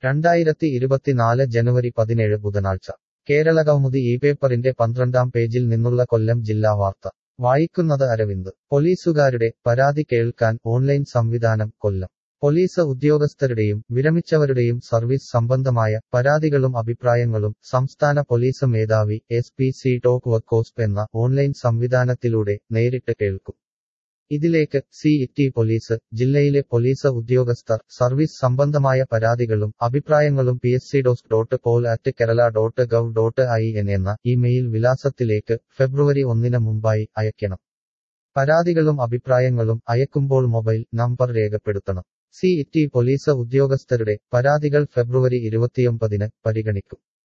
2024 ജനുവരി 17 ബുധനാഴ്ച കേരളകൗമുദി ഈ പേപ്പറിന്റെ 12-ാം പേജിൽ നിന്നുള്ള കൊല്ലം ജില്ലാ വാർത്ത വായിക്കുന്നത് അരവിന്ദ്. പോലീസുകാരുടെ പരാതി കേൾക്കാൻ ഓൺലൈൻ സംവിധാനം കൊല്ലം. പോലീസ് ഉദ്യോഗസ്ഥരുടെയും വിരമിച്ചവരുടെയും സർവീസ് സംബന്ധമായ പരാതികളും അഭിപ്രായങ്ങളും സംസ്ഥാന പോലീസ് മേധാവി SPC ടോക്ക് വർക്കോസ്പ് എന്ന ഓൺലൈൻ സംവിധാനത്തിലൂടെ നേരിട്ട് കേൾക്കും. ഇതിലേക്ക് CET പോലീസ്, ജില്ലയിലെ പോലീസ് ഉദ്യോഗസ്ഥർ, സർവീസ് സംബന്ധമായ പരാതികളും അഭിപ്രായങ്ങളും pscdoc.pol@kerala.gov.in എന്ന ഇമെയിൽ വിലാസത്തിലേക്ക് ഫെബ്രുവരി 1 മുമ്പായി അയക്കണം. പരാതികളും അഭിപ്രായങ്ങളും അയക്കുമ്പോൾ മൊബൈൽ നമ്പർ രേഖപ്പെടുത്തണം. CET പോലീസ് ഉദ്യോഗസ്ഥരുടെ പരാതികൾ ഫെബ്രുവരി 29 പരിഗണിക്കും.